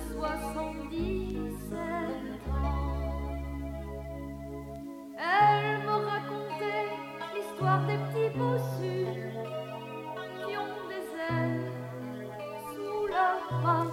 77 ans. Elle me racontait l'histoire des petits bossus qui ont des ailes sous leur bras.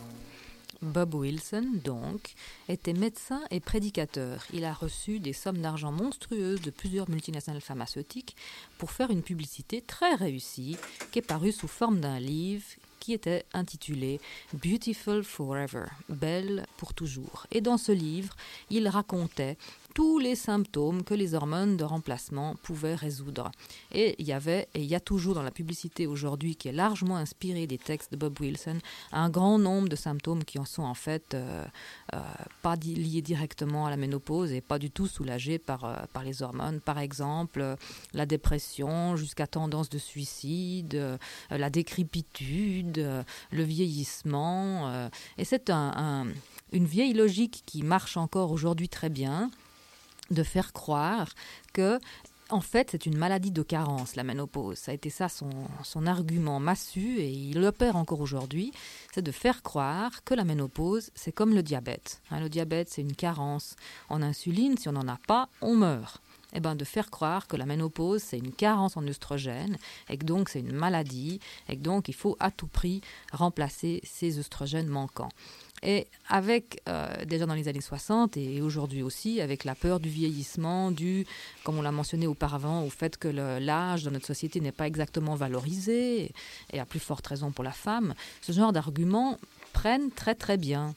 Bob Wilson, donc, était médecin et prédicateur. Il a reçu des sommes d'argent monstrueuses de plusieurs multinationales pharmaceutiques pour faire une publicité très réussie qui est parue sous forme d'un livre qui était intitulé « Beautiful Forever », Belle pour toujours. Et dans ce livre, il racontait tous les symptômes que les hormones de remplacement pouvaient résoudre. Et il y avait, et il y a toujours dans la publicité aujourd'hui, qui est largement inspirée des textes de Bob Wilson, un grand nombre de symptômes qui en sont en fait pas liés directement à la ménopause et pas du tout soulagés par les hormones. Par exemple, la dépression jusqu'à tendance de suicide, la décrépitude, le vieillissement. Et c'est une vieille logique qui marche encore aujourd'hui très bien, de faire croire que, en fait, c'est une maladie de carence, la ménopause. Ça a été ça son argument massu, et il l'opère encore aujourd'hui, c'est de faire croire que la ménopause, c'est comme le diabète. Le diabète, c'est une carence en insuline. Si on n'en a pas, on meurt. Eh ben, de faire croire que la ménopause, c'est une carence en œstrogènes, et que donc c'est une maladie, et que donc il faut à tout prix remplacer ces œstrogènes manquants. Et avec, déjà dans les années 60 et aujourd'hui aussi, avec la peur du vieillissement, comme on l'a mentionné auparavant, au fait que l'âge dans notre société n'est pas exactement valorisé, et à plus forte raison pour la femme, ce genre d'arguments prennent très très bien.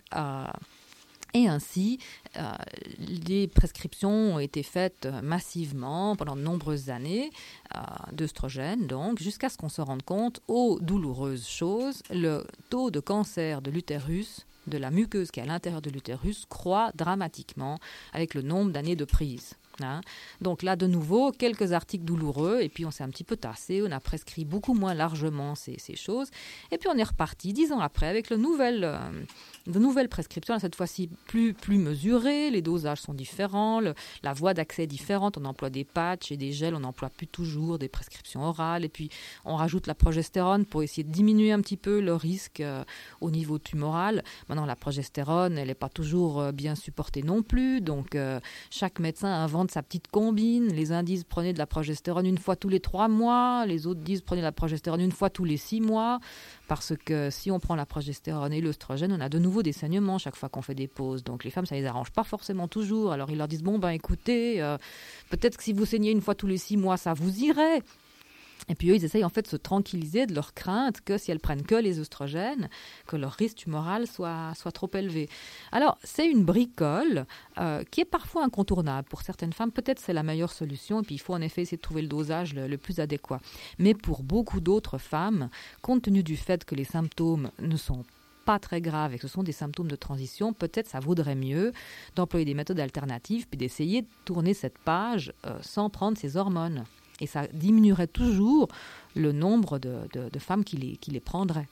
Et ainsi, les prescriptions ont été faites massivement pendant de nombreuses années d'œstrogènes, donc, jusqu'à ce qu'on se rende compte, aux douloureuses choses, le taux de cancer de l'utérus, de la muqueuse qui est à l'intérieur de l'utérus, croît dramatiquement avec le nombre d'années de prise. Donc là, de nouveau, quelques articles douloureux, et puis on s'est un petit peu tassé, on a prescrit beaucoup moins largement ces choses, et puis on est reparti 10 ans après avec de nouvelles prescriptions, cette fois-ci plus mesurées, les dosages sont différents, la voie d'accès est différente, on emploie des patchs et des gels, on n'emploie plus toujours des prescriptions orales, et puis on rajoute la progestérone pour essayer de diminuer un petit peu le risque au niveau tumoral. Maintenant, la progestérone, elle n'est pas toujours bien supportée non plus, donc chaque médecin invente sa petite combine. Les uns disent prenez de la progestérone une fois tous les 3 mois, les autres disent prenez de la progestérone une fois tous les 6 mois, parce que si on prend la progestérone et l'œstrogène, on a de nouveau des saignements chaque fois qu'on fait des pauses. Donc les femmes, ça les arrange pas forcément toujours. Alors ils leur disent écoutez, peut-être que si vous saignez une fois tous les 6 mois, ça vous irait. Et puis eux, ils essayent en fait de se tranquilliser de leur crainte que si elles prennent que les œstrogènes, que leur risque tumoral soit trop élevé. Alors, c'est une bricole qui est parfois incontournable. Pour certaines femmes, peut-être c'est la meilleure solution, et puis il faut en effet essayer de trouver le dosage le plus adéquat. Mais pour beaucoup d'autres femmes, compte tenu du fait que les symptômes ne sont pas très graves et que ce sont des symptômes de transition, peut-être ça vaudrait mieux d'employer des méthodes alternatives puis d'essayer de tourner cette page sans prendre ces hormones. Et ça diminuerait toujours le nombre de femmes qui les prendraient.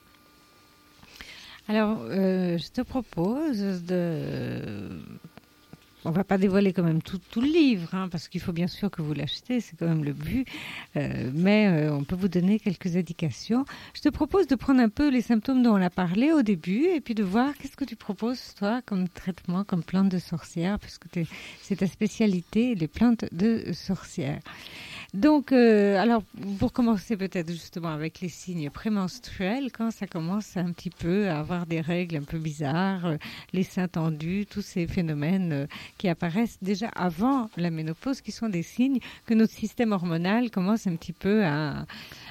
Alors, je te propose de... On ne va pas dévoiler quand même tout le livre, parce qu'il faut bien sûr que vous l'achetez, c'est quand même le but. Mais on peut vous donner quelques indications. Je te propose de prendre un peu les symptômes dont on a parlé au début et puis de voir qu'est-ce que tu proposes, toi, comme traitement, comme plante de sorcière, parce que c'est ta spécialité, les plantes de sorcière. Donc, alors, pour commencer peut-être justement avec les signes prémenstruels, quand ça commence un petit peu à avoir des règles un peu bizarres, les seins tendus, tous ces phénomènes qui apparaissent déjà avant la ménopause, qui sont des signes que notre système hormonal commence un petit peu à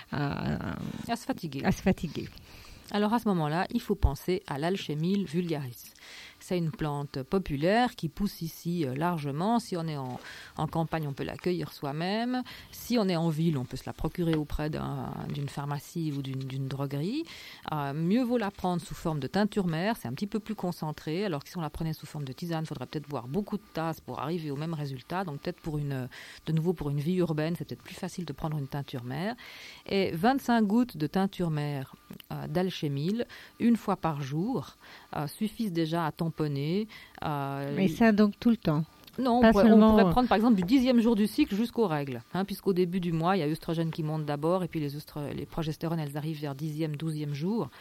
se fatiguer. Alors à ce moment-là, il faut penser à l'Alchemille vulgaris. C'est une plante populaire qui pousse ici largement. Si on est en campagne, on peut l'accueillir soi-même. Si on est en ville, on peut se la procurer auprès d'une pharmacie ou d'une droguerie. Mieux vaut la prendre sous forme de teinture mère, c'est un petit peu plus concentré. Alors que si on la prenait sous forme de tisane, il faudrait peut-être boire beaucoup de tasses pour arriver au même résultat. Donc peut-être pour une vie urbaine, c'est peut-être plus facile de prendre une teinture mère. Et 25 gouttes de teinture mère d'Alchemille, une fois par jour, suffisent déjà à tamponner. Mais ça donc tout le temps? Non, on pourrait prendre par exemple du 10e jour du cycle jusqu'aux règles, puisqu'au début du mois, il y a l'œstrogène qui monte d'abord et puis les progestérones, elles arrivent vers 10e, 12e jour.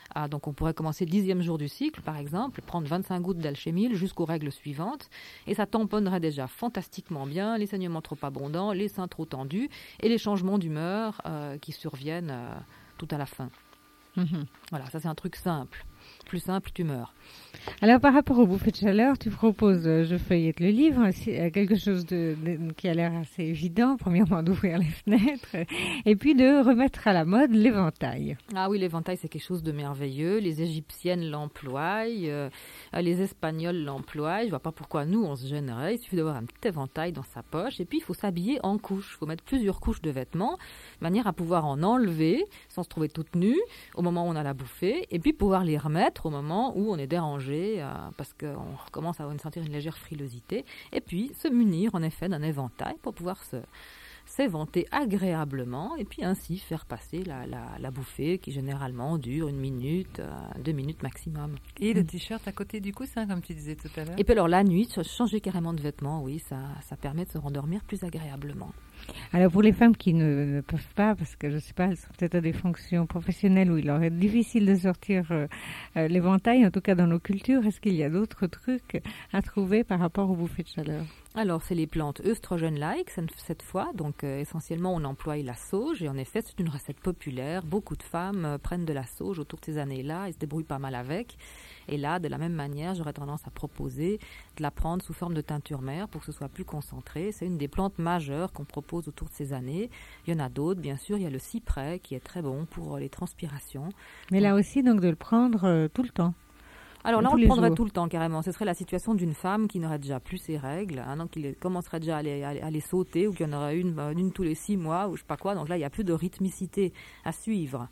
Donc on pourrait commencer le 10e jour du cycle, par exemple, prendre 25 gouttes d'alchémil jusqu'aux règles suivantes, et ça tamponnerait déjà fantastiquement bien les saignements trop abondants, les seins trop tendus, et les changements d'humeur qui surviennent tout à la fin. Voilà, ça c'est un truc simple. Plus simple, tu meurs. Alors, par rapport aux bouffées de chaleur, tu proposes, je feuillette le livre, quelque chose qui a l'air assez évident. Premièrement, d'ouvrir les fenêtres et puis de remettre à la mode l'éventail. Ah oui, l'éventail, c'est quelque chose de merveilleux. Les Égyptiennes l'emploient, les Espagnols l'emploient. Je vois pas pourquoi nous, on se gênerait. Il suffit d'avoir un petit éventail dans sa poche. Et puis, il faut s'habiller en couches. Il faut mettre plusieurs couches de vêtements, de manière à pouvoir en enlever sans se trouver toute nue au moment où on a la bouffée. Et puis, pouvoir les remettre au moment où on est dérangé parce qu'on recommence à sentir une légère frilosité, et puis se munir en effet d'un éventail pour pouvoir s'éventer agréablement et puis ainsi faire passer la bouffée qui généralement dure 1 minute, 2 minutes maximum. Et le t-shirt à côté du coussin, comme tu disais tout à l'heure. Et puis alors la nuit, changer carrément de vêtements, oui, ça permet de se rendormir plus agréablement. Alors pour les femmes qui ne peuvent pas, parce que je ne sais pas, elles sont peut-être à des fonctions professionnelles où il leur est difficile de sortir l'éventail, en tout cas dans nos cultures, est-ce qu'il y a d'autres trucs à trouver par rapport aux bouffées de chaleur? Alors, c'est les plantes œstrogènes-like cette fois. Donc, essentiellement, on emploie la sauge. Et en effet, c'est une recette populaire. Beaucoup de femmes prennent de la sauge autour de ces années-là et se débrouillent pas mal avec. Et là, de la même manière, j'aurais tendance à proposer de la prendre sous forme de teinture mère pour que ce soit plus concentré. C'est une des plantes majeures qu'on propose autour de ces années. Il y en a d'autres, bien sûr. Il y a le cyprès qui est très bon pour les transpirations. Mais là aussi, donc, de le prendre tout le temps. Alors là, on le prendrait tout le temps, carrément. Ce serait la situation d'une femme qui n'aurait déjà plus ses règles, donc qui commencerait déjà à les sauter, ou qu'il y en aurait une tous les 6 mois, ou je sais pas quoi. Donc là, il n'y a plus de rythmicité à suivre.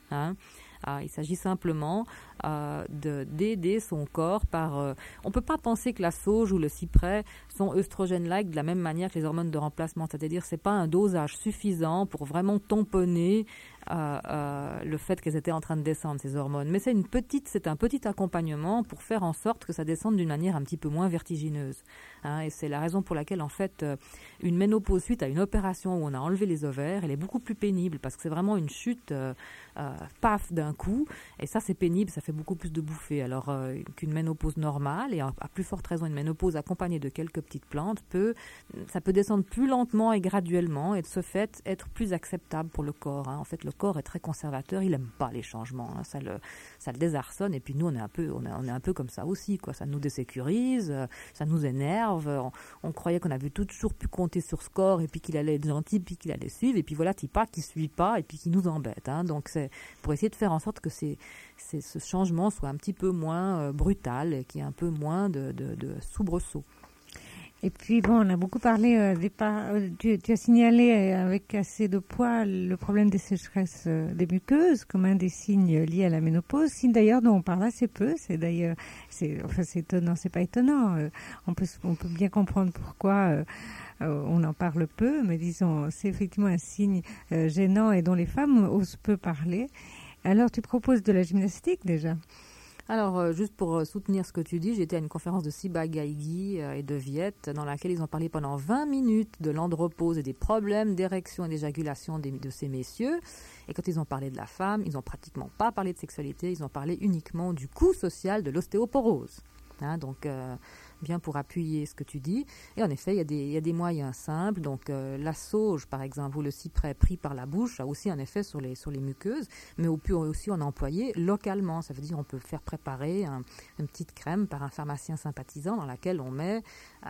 Il s'agit simplement d'aider son corps par... on ne peut pas penser que la sauge ou le cyprès sont œstrogènes-like de la même manière que les hormones de remplacement. C'est-à-dire que ce n'est pas un dosage suffisant pour vraiment tamponner le fait qu'elles étaient en train de descendre, ces hormones. Mais c'est un petit accompagnement pour faire en sorte que ça descende d'une manière un petit peu moins vertigineuse. Et c'est la raison pour laquelle, en fait, une ménopause suite à une opération où on a enlevé les ovaires, elle est beaucoup plus pénible parce que c'est vraiment une chute paf d'un coup. Et ça, c'est pénible, ça fait beaucoup plus de bouffées. Alors qu'une ménopause normale, et à plus forte raison une ménopause accompagnée de quelques petites plantes, ça peut descendre plus lentement et graduellement et de ce fait être plus acceptable pour le corps. En fait, le corps est très conservateur, il n'aime pas les changements, ça le désarçonne, et puis nous on est un peu comme ça aussi, quoi. Ça nous désécurise, ça nous énerve, on croyait qu'on avait toujours pu compter sur ce corps et puis qu'il allait être gentil, puis qu'il allait suivre, et puis voilà, qui suit pas et puis qui nous embête. Donc c'est pour essayer de faire en sorte que ce changement soit un petit peu moins brutal et qu'il y ait un peu moins de soubresauts. Et puis, bon, on a beaucoup parlé, tu as signalé avec assez de poids le problème des sécheresses des muqueuses comme un des signes liés à la ménopause, signe d'ailleurs dont on parle assez peu. C'est étonnant, c'est pas étonnant. On peut bien comprendre pourquoi on en parle peu, mais disons, c'est effectivement un signe gênant et dont les femmes osent peu parler. Alors, tu proposes de la gymnastique déjà ? Alors, juste pour soutenir ce que tu dis, j'étais à une conférence de Siba Gaïgui et de Viet, dans laquelle ils ont parlé pendant 20 minutes de l'andropause et des problèmes d'érection et d'éjaculation de ces messieurs. Et quand ils ont parlé de la femme, ils n'ont pratiquement pas parlé de sexualité, ils ont parlé uniquement du coût social de l'ostéoporose. Donc, bien pour appuyer ce que tu dis. Et en effet, il y a des moyens simples. Donc, la sauge, par exemple, ou le cyprès pris par la bouche a aussi un effet sur les muqueuses, mais on peut aussi en employer localement. Ça veut dire on peut faire préparer une petite crème par un pharmacien sympathisant dans laquelle on met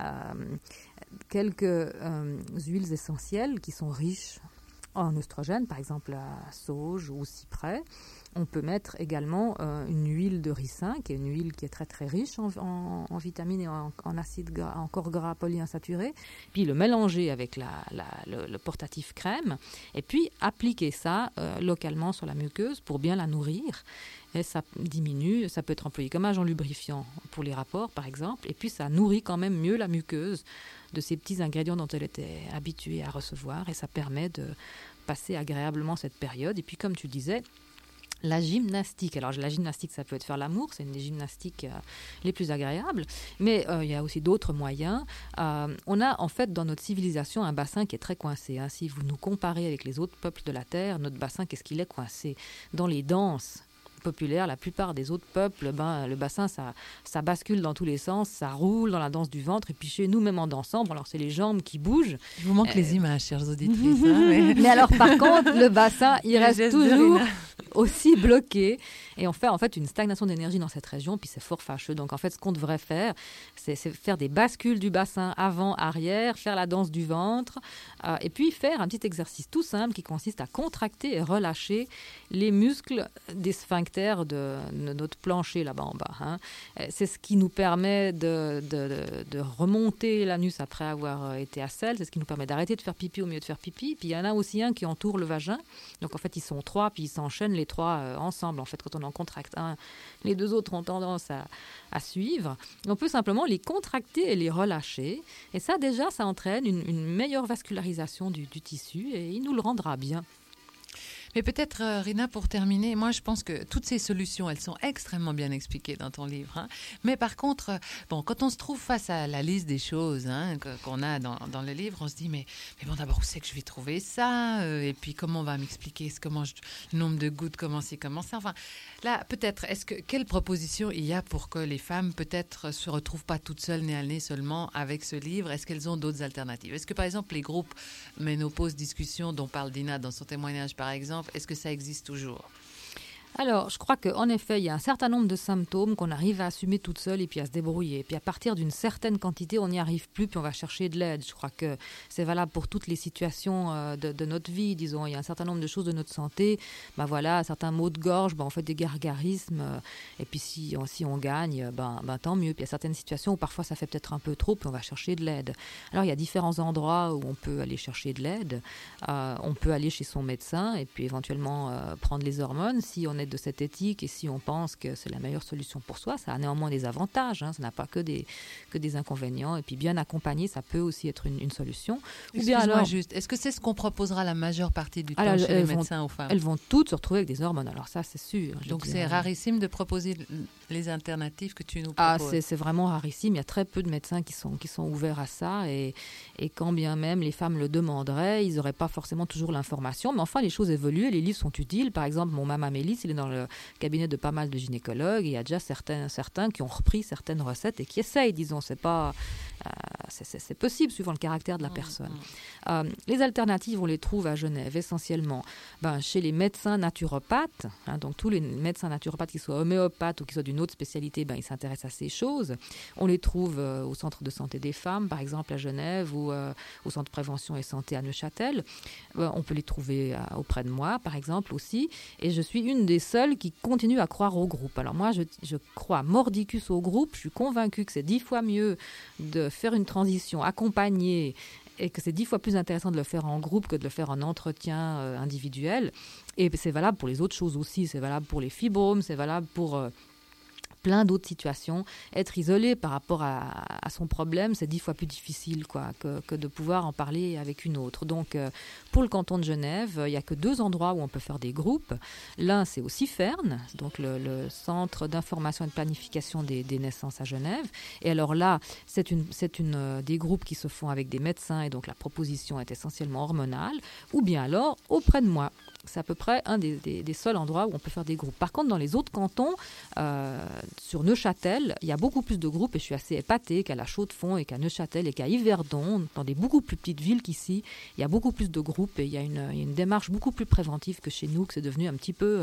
quelques huiles essentielles qui sont riches en oestrogènes, par exemple la sauge ou cyprès. On peut mettre également une huile de ricin, qui est une huile qui est très très riche en vitamines et en acides gras, en corps gras polyinsaturés, puis le mélanger avec le portatif crème, et puis appliquer ça localement sur la muqueuse pour bien la nourrir. Et ça diminue, ça peut être employé comme agent lubrifiant pour les rapports par exemple, et puis ça nourrit quand même mieux la muqueuse de ces petits ingrédients dont elle était habituée à recevoir, et ça permet de passer agréablement cette période. Et puis comme tu disais, la gymnastique. Alors la gymnastique, ça peut être faire l'amour, c'est une des gymnastiques les plus agréables, mais il y a aussi d'autres moyens. On a en fait dans notre civilisation un bassin qui est très coincé. Si vous nous comparez avec les autres peuples de la Terre, notre bassin, qu'est-ce qu'il est coincé? Dans les danses populaire, la plupart des autres peuples, le bassin, ça bascule dans tous les sens, ça roule dans la danse du ventre. Et puis chez nous, même en dansant, alors c'est les jambes qui bougent. Il vous manque les images, chères auditrices. Hein, mais alors, par contre, le bassin, il reste toujours aussi bloqué. Et on fait en fait une stagnation d'énergie dans cette région, puis c'est fort fâcheux. Donc en fait, ce qu'on devrait faire, c'est faire des bascules du bassin avant, arrière, faire la danse du ventre, et puis faire un petit exercice tout simple qui consiste à contracter et relâcher les muscles des sphincters de notre plancher là-bas en bas. Hein. C'est ce qui nous permet de remonter l'anus après avoir été à selle. C'est ce qui nous permet d'arrêter de faire pipi au milieu de faire pipi. Puis il y en a aussi un qui entoure le vagin. Donc en fait, ils sont 3, puis ils s'enchaînent les 3 ensemble. En fait, quand on en contracte un, les 2 autres ont tendance à suivre. On peut simplement les contracter et les relâcher. Et ça, déjà, ça entraîne une meilleure vascularisation du tissu et il nous le rendra bien. Mais peut-être, Rina, pour terminer, moi je pense que toutes ces solutions, elles sont extrêmement bien expliquées dans ton livre. Hein. Mais par contre, quand on se trouve face à la liste des choses qu'on a dans le livre, on se dit, mais bon, d'abord, où c'est que je vais trouver ça et puis comment on va m'expliquer le nombre de gouttes, comment c'est, comment ça. Enfin, là, peut-être, quelle proposition il y a pour que les femmes, peut-être, se retrouvent pas toutes seules, nez à nez seulement avec ce livre? Est-ce qu'elles ont d'autres alternatives? Est-ce que, par exemple, les groupes ménopause discussion dont parle Dina dans son témoignage, par exemple, est-ce que ça existe toujours? Alors, je crois qu'en effet, il y a un certain nombre de symptômes qu'on arrive à assumer toute seule et puis à se débrouiller. Et puis à partir d'une certaine quantité, on n'y arrive plus, puis on va chercher de l'aide. Je crois que c'est valable pour toutes les situations de notre vie, disons. Il y a un certain nombre de choses de notre santé. Certains maux de gorge, on fait des gargarismes. Et puis si on gagne, tant mieux. Puis il y a certaines situations où parfois ça fait peut-être un peu trop, puis on va chercher de l'aide. Alors il y a différents endroits où on peut aller chercher de l'aide. On peut aller chez son médecin et puis éventuellement prendre les hormones si on est de cette éthique et si on pense que c'est la meilleure solution pour soi. Ça a néanmoins des avantages, ça n'a pas que des inconvénients, et puis bien accompagné, ça peut aussi être une solution. Juste, est-ce que c'est ce qu'on proposera la majeure partie du temps chez les médecins aux femmes? Elles vont toutes se retrouver avec des hormones, alors ça c'est sûr. Donc c'est rarissime de proposer les alternatives que tu nous proposes. C'est vraiment rarissime, il y a très peu de médecins qui sont ouverts à ça, et quand bien même les femmes le demanderaient, ils n'auraient pas forcément toujours l'information, mais enfin les choses évoluent, les livres sont utiles. Par exemple, mon Mama Mélisse, il est dans le cabinet de pas mal de gynécologues, et il y a déjà certains qui ont repris certaines recettes et qui essayent, disons, c'est possible suivant le caractère de la personne. Les alternatives, on les trouve à Genève essentiellement chez les médecins naturopathes, donc tous les médecins naturopathes, qu'ils soient homéopathes ou qu'ils soient d'une autre spécialité, ils s'intéressent à ces choses. On les trouve au centre de santé des femmes, par exemple à Genève, ou au centre de prévention et santé à Neuchâtel. On peut les trouver auprès de moi, par exemple, aussi, et je suis une des seules qui continue à croire au groupe. Alors moi, je crois mordicus au groupe. Je suis convaincue que c'est 10 fois mieux de faire une transition accompagnée et que c'est 10 fois plus intéressant de le faire en groupe que de le faire en entretien individuel. Et c'est valable pour les autres choses aussi. C'est valable pour les fibromes, c'est valable pour plein d'autres situations. Être isolé par rapport à son problème, c'est 10 fois plus difficile que de pouvoir en parler avec une autre. Donc, pour le canton de Genève, il n'y a que 2 endroits où on peut faire des groupes. L'un, c'est au CIFERN, donc le Centre d'information et de planification des naissances à Genève. Et alors là, c'est des groupes qui se font avec des médecins, et donc la proposition est essentiellement hormonale. Ou bien alors, auprès de moi. C'est à peu près un des seuls endroits où on peut faire des groupes. Par contre, dans les autres cantons, sur Neuchâtel, il y a beaucoup plus de groupes, et je suis assez épatée qu'à La Chaux-de-Fonds et qu'à Neuchâtel et qu'à Yverdon, dans des beaucoup plus petites villes qu'ici, il y a beaucoup plus de groupes, et il y a une démarche beaucoup plus préventive que chez nous, que c'est devenu un petit peu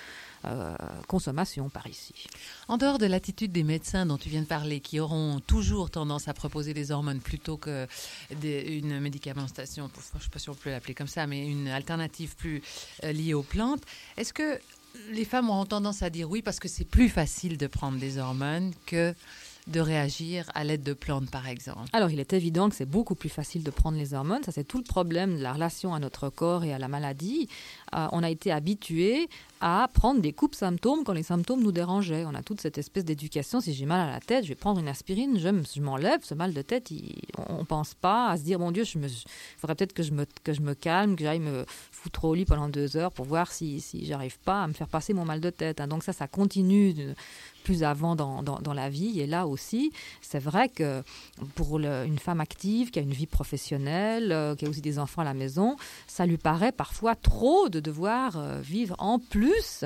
consommation par ici. En dehors de l'attitude des médecins dont tu viens de parler, qui auront toujours tendance à proposer des hormones plutôt qu'une médicamentation, je ne sais pas si on peut l'appeler comme ça, mais une alternative plus liée aux plantes, est-ce que les femmes auront tendance à dire oui parce que c'est plus facile de prendre des hormones que de réagir à l'aide de plantes, par exemple? Alors, il est évident que c'est beaucoup plus facile de prendre les hormones. Ça, c'est tout le problème de la relation à notre corps et à la maladie. On a été habitués à prendre des coupes-symptômes quand les symptômes nous dérangeaient. On a toute cette espèce d'éducation. Si j'ai mal à la tête, je vais prendre une aspirine, je m'enlève. Ce mal de tête, on ne pense pas à se dire, mon Dieu, il faudrait peut-être que je me calme, que j'aille me foutre au lit pendant 2 heures pour voir si j'arrive pas à me faire passer mon mal de tête. Donc ça continue plus avant dans la vie. Et là aussi, c'est vrai que pour une femme active qui a une vie professionnelle, qui a aussi des enfants à la maison, ça lui paraît parfois trop de devoir vivre en plus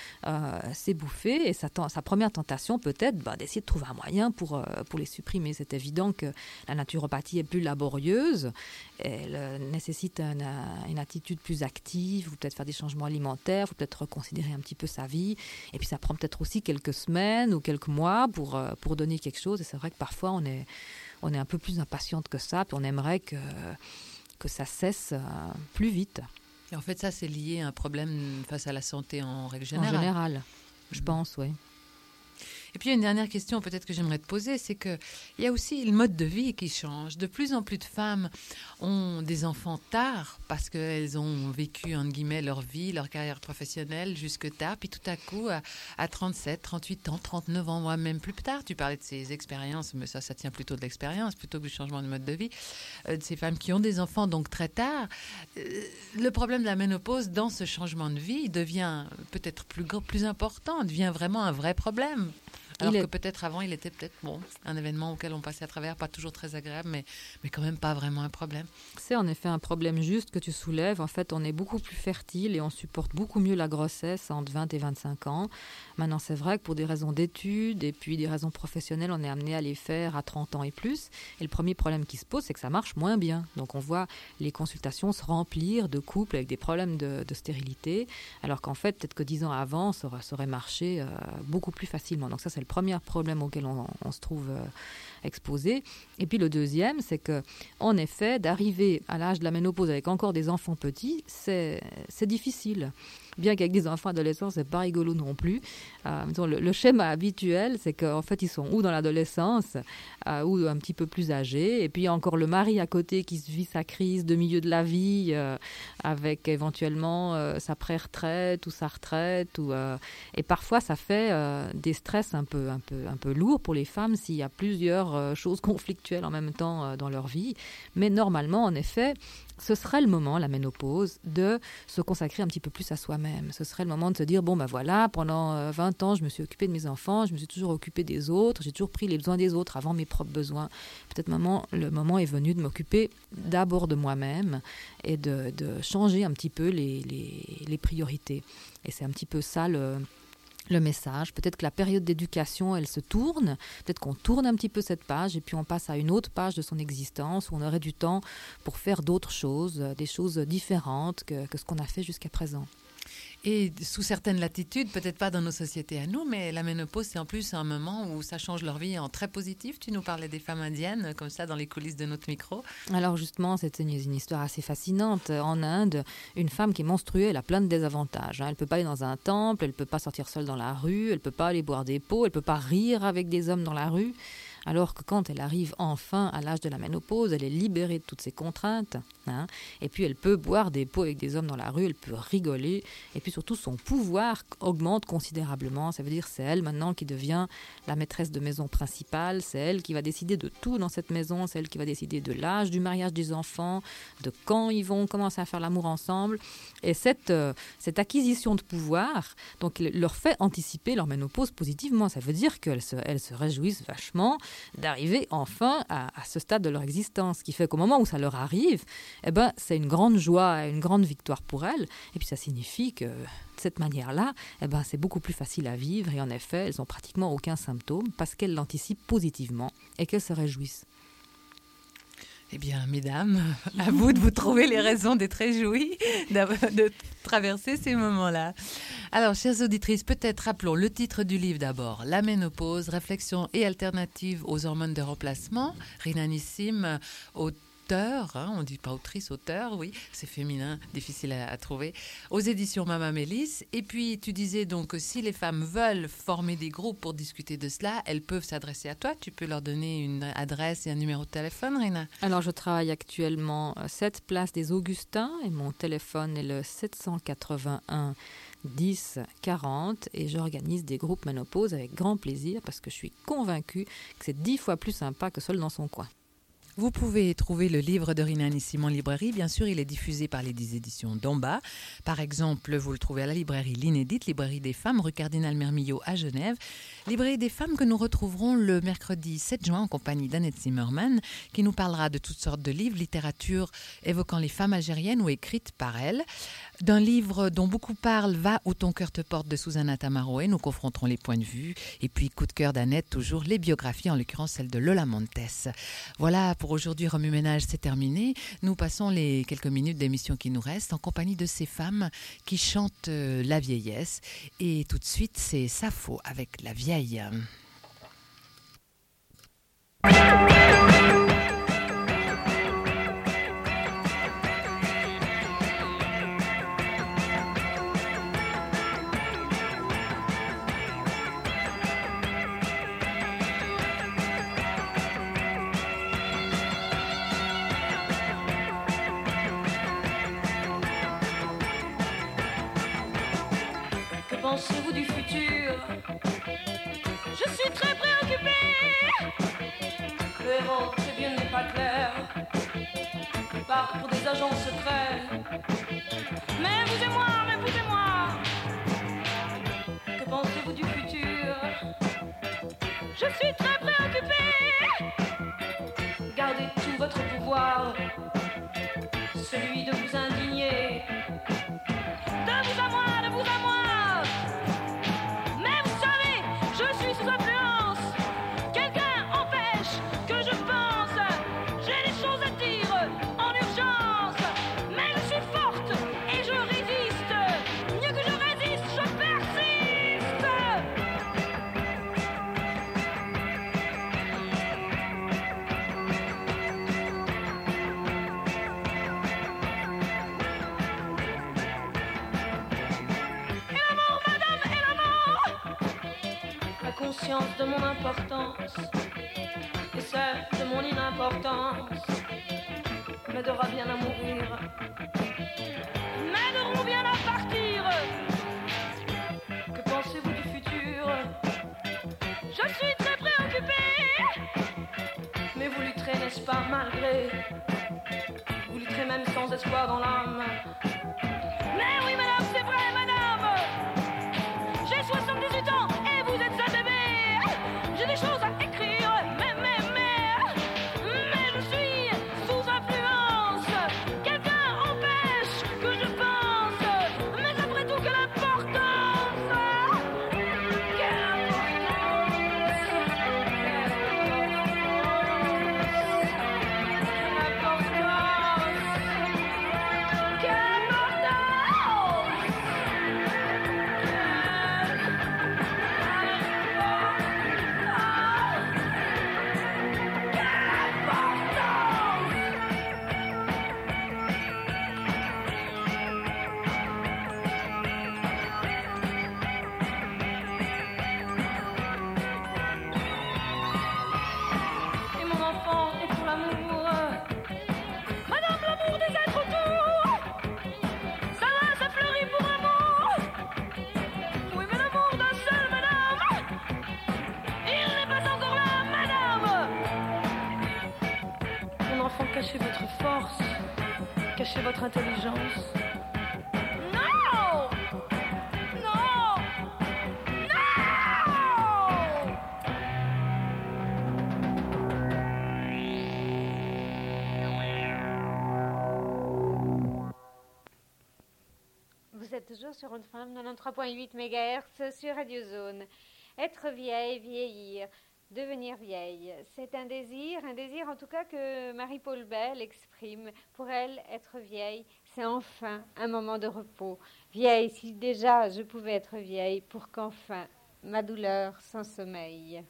ces bouffées. Et sa première tentation peut-être d'essayer de trouver un moyen pour les supprimer. C'est évident que la naturopathie est plus laborieuse. Elle nécessite une attitude plus active, ou peut-être faire des changements alimentaires, ou peut-être reconsidérer un petit peu sa vie. Et puis ça prend peut-être aussi quelques semaines ou quelques mois pour donner quelque chose. Et c'est vrai que parfois on est un peu plus impatiente que ça, puis on aimerait que ça cesse plus vite. Et en fait, ça, c'est lié à un problème face à la santé en règle générale. En général, je pense, oui. Et puis, il y a une dernière question peut-être que j'aimerais te poser, c'est qu'il y a aussi le mode de vie qui change. De plus en plus de femmes ont des enfants tard parce qu'elles ont vécu, entre guillemets, leur vie, leur carrière professionnelle jusque tard. Puis tout à coup, à 37, 38 ans, 39 ans, voire même plus tard, tu parlais de ces expériences, mais ça tient plutôt de l'expérience plutôt que du changement de mode de vie, de ces femmes qui ont des enfants donc très tard. Le problème de la ménopause dans ce changement de vie devient peut-être plus important, devient vraiment un vrai problème. Alors que peut-être avant, il était un événement auquel on passait à travers, pas toujours très agréable, mais quand même pas vraiment un problème. C'est en effet un problème juste que tu soulèves. En fait, on est beaucoup plus fertile et on supporte beaucoup mieux la grossesse entre 20 et 25 ans. Maintenant, c'est vrai que pour des raisons d'études et puis des raisons professionnelles, on est amené à les faire à 30 ans et plus. Et le premier problème qui se pose, c'est que ça marche moins bien. Donc, on voit les consultations se remplir de couples avec des problèmes de stérilité, alors qu'en fait, peut-être que 10 ans avant, ça aurait marché beaucoup plus facilement. Donc ça, c'est le premier problème auquel on se trouve exposé. Et puis le deuxième, c'est que, en effet, d'arriver à l'âge de la ménopause avec encore des enfants petits, c'est difficile. Bien qu'avec des enfants adolescents, c'est pas rigolo non plus. Le schéma habituel, c'est qu'en fait, ils sont ou dans l'adolescence, ou un petit peu plus âgés. Et puis, il y a encore le mari à côté qui vit sa crise de milieu de la vie, avec éventuellement sa pré-retraite ou sa retraite. Et parfois, ça fait des stress un peu lourds pour les femmes s'il y a plusieurs choses conflictuelles en même temps dans leur vie. Mais normalement, en effet, ce serait le moment, la ménopause, de se consacrer un petit peu plus à soi-même. Ce serait le moment de se dire, voilà, pendant 20 ans, je me suis occupée de mes enfants, je me suis toujours occupée des autres, j'ai toujours pris les besoins des autres avant mes propres besoins. Peut-être le moment est venu de m'occuper d'abord de moi-même et de changer un petit peu les priorités. Et c'est un petit peu ça le message. Peut-être que la période d'éducation, elle se tourne. Peut-être qu'on tourne un petit peu cette page et puis on passe à une autre page de son existence où on aurait du temps pour faire d'autres choses, des choses différentes que ce qu'on a fait jusqu'à présent. Et sous certaines latitudes, peut-être pas dans nos sociétés à nous, mais la ménopause, c'est en plus un moment où ça change leur vie en très positif. Tu nous parlais des femmes indiennes, comme ça, dans les coulisses de notre micro. Alors justement, c'est une histoire assez fascinante. En Inde, une femme qui est menstruée, elle a plein de désavantages. Elle ne peut pas aller dans un temple, elle ne peut pas sortir seule dans la rue, elle ne peut pas aller boire des pots, elle ne peut pas rire avec des hommes dans la rue. Alors que quand elle arrive enfin à l'âge de la ménopause, elle est libérée de toutes ces contraintes. Et puis elle peut boire des pots avec des hommes dans la rue, elle peut rigoler. Et puis surtout, son pouvoir augmente considérablement. Ça veut dire que c'est elle maintenant qui devient la maîtresse de maison principale. C'est elle qui va décider de tout dans cette maison. C'est elle qui va décider de l'âge du mariage des enfants, de quand ils vont commencer à faire l'amour ensemble. Et cette acquisition de pouvoir donc, leur fait anticiper leur ménopause positivement. Ça veut dire qu'elles se réjouissent vachement d'arriver enfin à ce stade de leur existence, ce qui fait qu'au moment où ça leur arrive, c'est une grande joie, une grande victoire pour elles. Et puis ça signifie que de cette manière-là, c'est beaucoup plus facile à vivre. Et en effet, elles n'ont pratiquement aucun symptôme parce qu'elles l'anticipent positivement et qu'elles se réjouissent. Eh bien, mesdames, à vous de vous trouver les raisons d'être réjouies, de traverser ces moments-là. Alors, chères auditrices, peut-être rappelons le titre du livre d'abord. La ménopause, réflexion et alternative aux hormones de remplacement. Rina Nissim, auteur, on dit pas autrice, auteur, oui, c'est féminin, difficile à trouver, aux éditions Mama Mélis. Et puis, tu disais donc que si les femmes veulent former des groupes pour discuter de cela, elles peuvent s'adresser à toi. Tu peux leur donner une adresse et un numéro de téléphone, Rina? Alors, je travaille actuellement 7 place des Augustins et mon téléphone est le 781 10 40 et j'organise des groupes ménopause avec grand plaisir parce que je suis convaincue que c'est 10 fois plus sympa que seul dans son coin. Vous pouvez trouver le livre de Rina Anissim en librairie. Bien sûr, il est diffusé par les éditions Domba. Par exemple, vous le trouvez à la librairie L'Inédite, librairie des femmes, rue Cardinal Mermillod à Genève. Librairie des femmes que nous retrouverons le mercredi 7 juin en compagnie d'Annette Zimmermann, qui nous parlera de toutes sortes de livres, littérature évoquant les femmes algériennes ou écrites par elle. D'un livre dont beaucoup parlent, Va où ton cœur te porte de Susanna Tamaroé. Nous confronterons les points de vue. Et puis, coup de cœur d'Annette, toujours les biographies, en l'occurrence celle de Lola Montes. Voilà, pour aujourd'hui, Remue Ménage, c'est terminé. Nous passons les quelques minutes d'émission qui nous restent en compagnie de ces femmes qui chantent la vieillesse. Et tout de suite, c'est Sappho avec La Vieille. Que pensez-vous du futur? Je suis très préoccupée. Le héros, très bien, n'est pas clair. Il part pour des agents secrets. Mais vous et moi. Que pensez-vous du futur? Je suis très préoccupée. Gardez tout votre pouvoir, celui de vous indigner. De vous à moi. Mais vous savez, je suis sous influence. Quelqu'un empêche que je pense. J'ai des choses à dire en urgence. Mais je suis forte et je résiste. Mieux que je résiste, je persiste. La conscience de mon importance et celle de mon inimportance m'aidera bien à mourir, m'aideront bien à partir. Que pensez-vous du futur? Je suis très préoccupée. Mais vous lutterez, n'est-ce pas, malgré? Vous lutterez même sans espoir dans l'âme. Mais oui, madame, c'est vrai, madame. J'ai 78 ans et vous êtes un bébé. J'ai des choses à écrire, mais je suis sous influence. Quelqu'un empêche que je pense. Mais après tout, quelle importance. Quelle importance. Et mon enfant est pour l'amour. Madame, l'amour des êtres autour. Ça va, ça fleurit pour amour. Oui, mais l'amour d'un seul, madame. Il n'est pas encore là, madame. Mon enfant, cachez votre force. Cachez votre intelligence. Non! Non! Non! Vous êtes toujours sur une femme 93.8 MHz sur Radio Zone. Être vieille, vieillir, devenir vieille, c'est un désir en tout cas que Marie-Paul Bell exprime. Pour elle, être vieille, c'est enfin un moment de repos. Vieille, si déjà je pouvais être vieille, pour qu'enfin ma douleur s'ensommeille.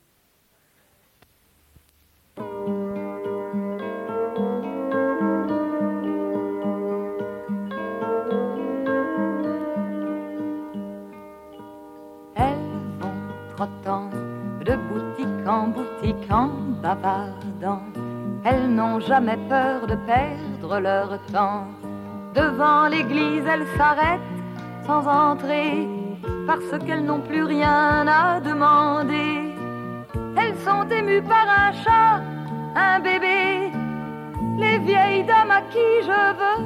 Trottant de boutique en boutique en bavardant, elles n'ont jamais peur de perdre leur temps. Devant l'église, elles s'arrêtent sans entrer, parce qu'elles n'ont plus rien à demander. Elles sont émues par un chat, un bébé, les vieilles dames à qui je veux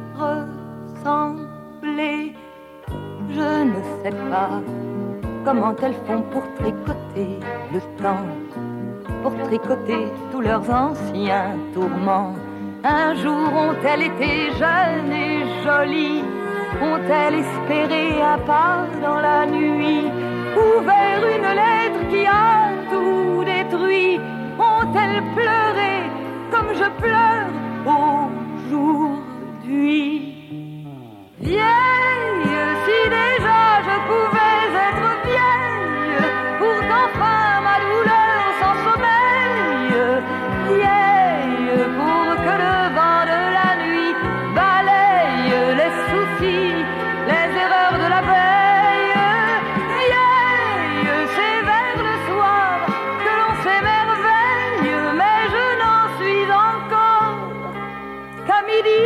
ressembler. Je ne sais pas comment elles font pour tricoter le temps, pour tricoter tous leurs anciens tourments. Un jour ont-elles été jeunes et jolies, ont-elles espéré un pas dans la nuit, ouvert une lettre qui a tout détruit, ont-elles pleuré comme je pleure aujourd'hui. Vieille, si déjà je pouvais être vieille, pour qu'enfin ma douleur s'en sommeille. Vieille, pour que le vent de la nuit balaye les soucis, les erreurs de la veille. Vieille, c'est vers le soir que l'on s'émerveille, mais je n'en suis encore qu'à midi.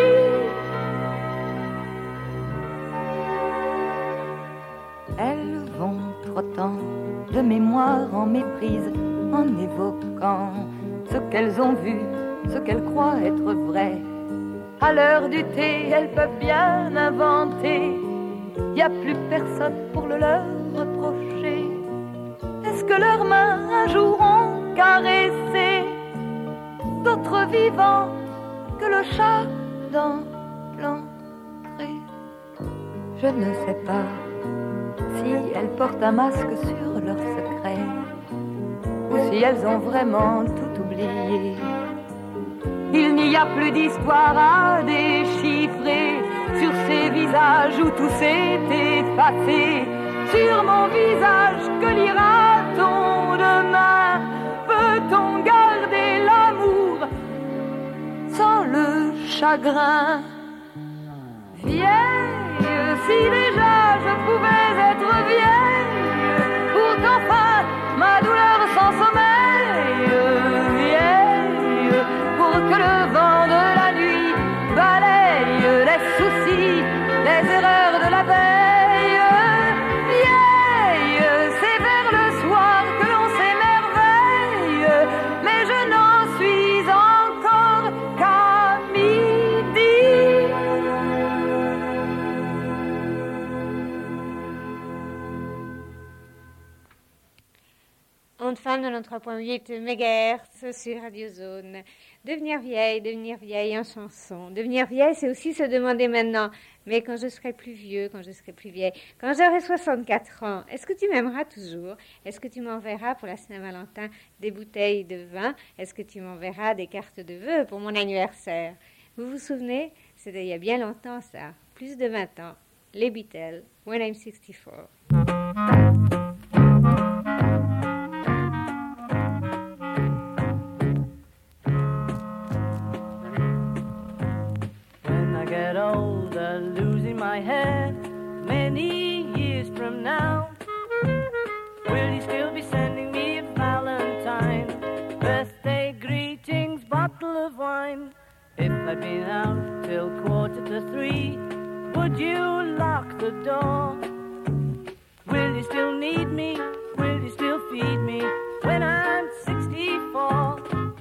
Elles vont trottant de mémoire en méprise, en évoquant ce qu'elles ont vu, ce qu'elles croient être vrai. À l'heure du thé, elles peuvent bien inventer, y a plus personne pour le leur reprocher. Est-ce que leurs mains un jour ont caressé d'autres vivants que le chat dans l'entrée? Je ne sais pas si elles portent un masque sur leurs secrets, ou si elles ont vraiment tout oublié. Il n'y a plus d'histoire à déchiffrer sur ces visages où tout s'est effacé. Sur mon visage, que lira-t-on demain? Peut-on garder l'amour sans le chagrin? Vieille, si déjà je pouvais être vieille, pour qu'enfin ma douleur s'en sommeille. Vieille, pour que le vent de la nuit balaye les soucis, les erreurs de la veille. Vieille, c'est vers le soir que l'on s'émerveille, mais je n'en suis encore qu'à midi. Onde Femme 93.8 MHz sur Radio Zone. Devenir vieille en chanson. Devenir vieille, c'est aussi se demander maintenant, mais quand je serai plus vieux, quand je serai plus vieille, quand j'aurai 64 ans, est-ce que tu m'aimeras toujours? Est-ce que tu m'enverras pour la Saint-Valentin des bouteilles de vin? Est-ce que tu m'enverras des cartes de vœux pour mon anniversaire? Vous vous souvenez? C'était il y a bien longtemps ça, plus de 20 ans. Les Beatles, When I'm 64. Get older, losing my hair many years from now. Will you still be sending me a Valentine, birthday greetings, bottle of wine? If I'd been out till 2:45, would you lock the door? Will you still need me? Will you still feed me when I'm 64?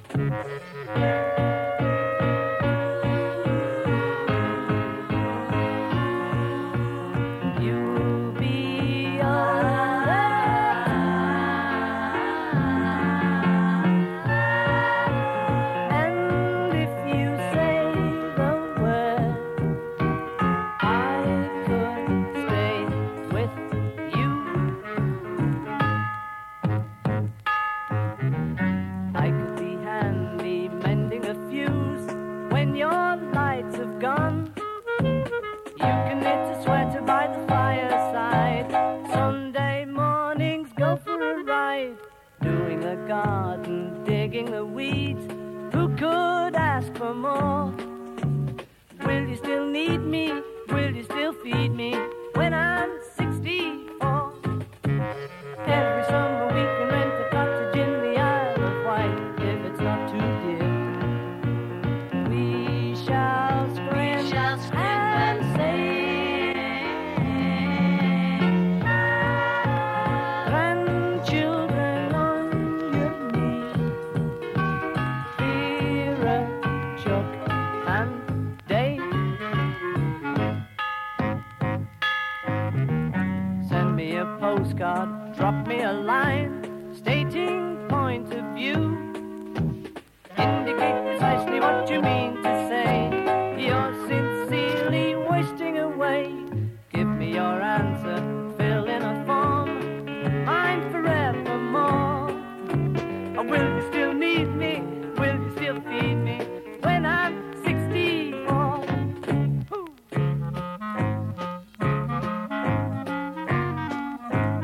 Garden, digging the weeds. Who could ask for more? Will you still need me? Will you still feed me when I'm 64? Every summer we can rent a cottage in the Isle of Wight if it's not too dear. We shall scream and sing. Grandchildren on your knees, dear children. postcard, drop me a line stating point of view. Indicate precisely what you mean to say. You're sincerely wasting away. Give me your answer, fill in a form, mine forevermore. Or will you still need me? Will you still feed me when I'm 64?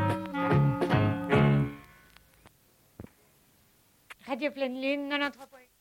Radio Pleine Lune, 93.